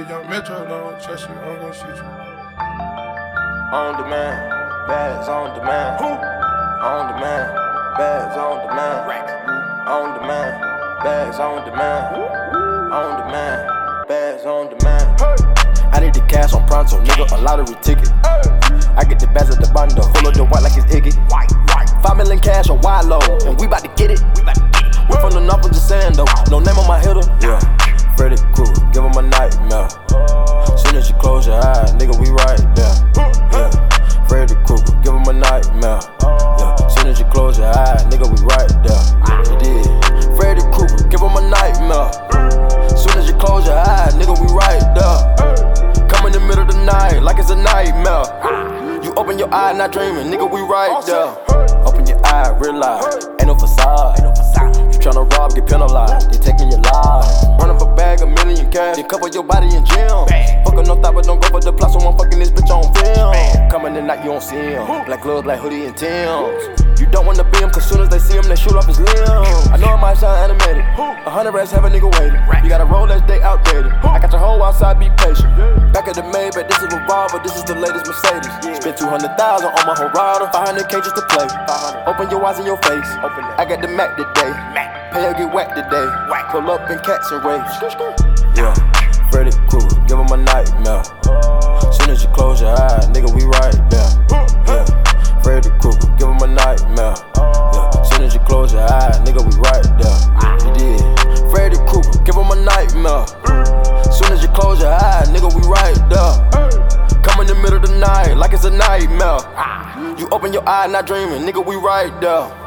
Hit young Metro, don't trust you, I'm gon' shoot you. On demand, bags on demand. On demand, bags on demand. On demand, bags on demand. On demand, bags on demand. I need the cash on pronto, nigga, a lottery ticket. I get the bags at the bundle, full of the white like it's Iggy. 5 million cash on wide low, and we bout to get it. We from the north, I'm just saying though, no name on my hitter. Yeah, Freddy Krueger, give him a nightmare. Soon as you close your eyes, nigga, we right there. Yeah, Freddy Krueger, give him a nightmare. Yeah, soon as you close your eyes, nigga, we right there. You did. Freddy Krueger, give him a nightmare. Soon as you close your eyes, nigga, we right there. Come in the middle of the night, like it's a nightmare. You open your eye, not dreaming, nigga, we right there. Open your eye, realize, ain't no facade. You tryna rob, get penalized, they taking your life. Run up a bag, $1 million cash, then cover your body in gym. Fucking no thought, but don't go for the plot, so I'm fucking this bitch on film. Coming in night, you don't see him. Black gloves, black hoodie, and Timbs. You don't wanna be him, cause soon as they see him, they shoot off his limbs. I know it might sound animated. 100 rats have a nigga waiting. You got a Rolex, they outdated. I got your whole outside, be patient. Back at the Maybach, this is Revolver, this is the latest Mercedes. Spent 200,000 on my whole rider, 500K just to play. Open your eyes in your face. I got the Mac today. Pay or get whacked today. Pull up in cats and race. Yeah, Freddy Krueger, give him a nightmare. Soon as you close your eyes, nigga, we right there. Yeah, Freddy Krueger, give him a nightmare. Yeah, soon as you close your eyes, nigga, we right there. You did. Freddy Krueger, give him a nightmare. Soon as you close your eyes, nigga, we right there. Come in the middle of the night, like it's a nightmare. You open your eye, not dreaming, nigga, we right there.